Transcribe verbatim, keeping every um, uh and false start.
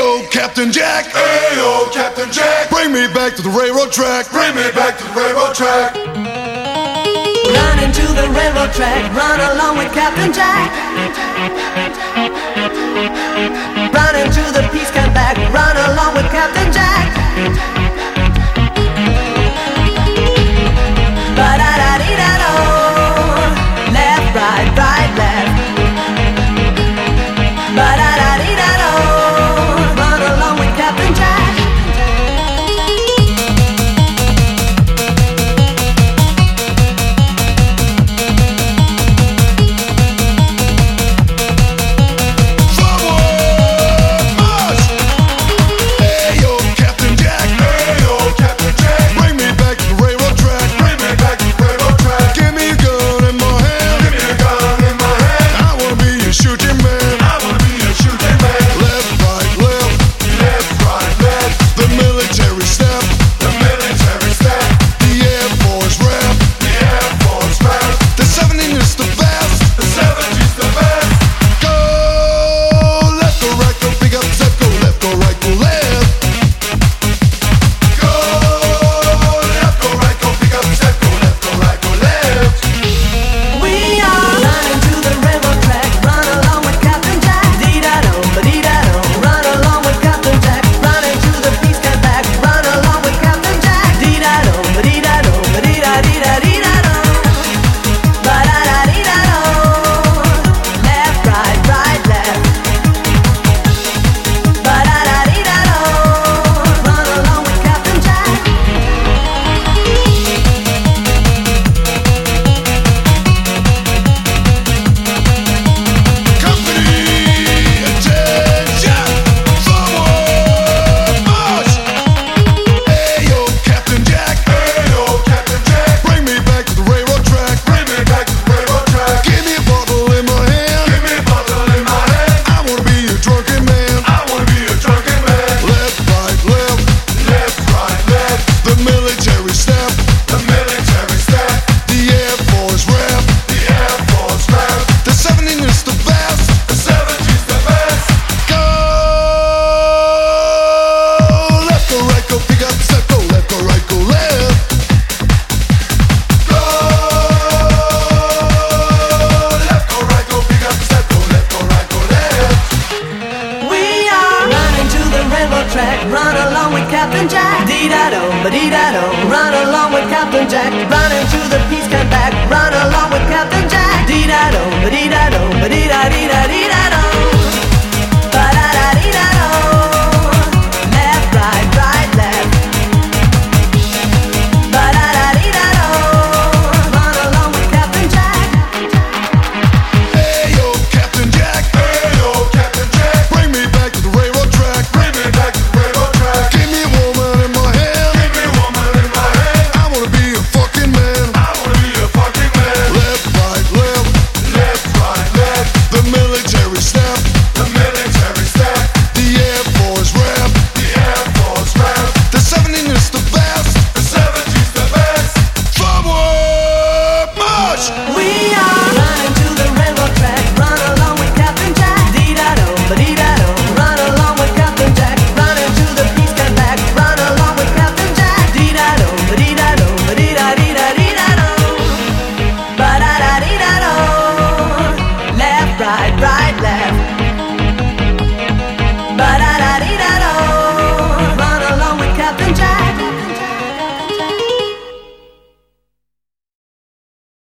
Ayo, Captain Jack. Ayo, Captain Jack. Bring me back to the railroad track. Bring me back to the railroad track. Run into the railroad track. Run along with Captain Jack. Run into the peace camp back. Run along with Captain Jack. Ba-da-da-dee-da-do. Left, right, right, left. Ba-da-da-dee-da-do. Run along with Captain Jack. Run along with Captain Jack. Dee-da-do, ba-dee-da-do. Run along with Captain Jack. Run into the peace camp back. Run along with Captain Jack. Dee-da-do, ba-dee-da-do, ba-dee-da-dee-da-dee-da.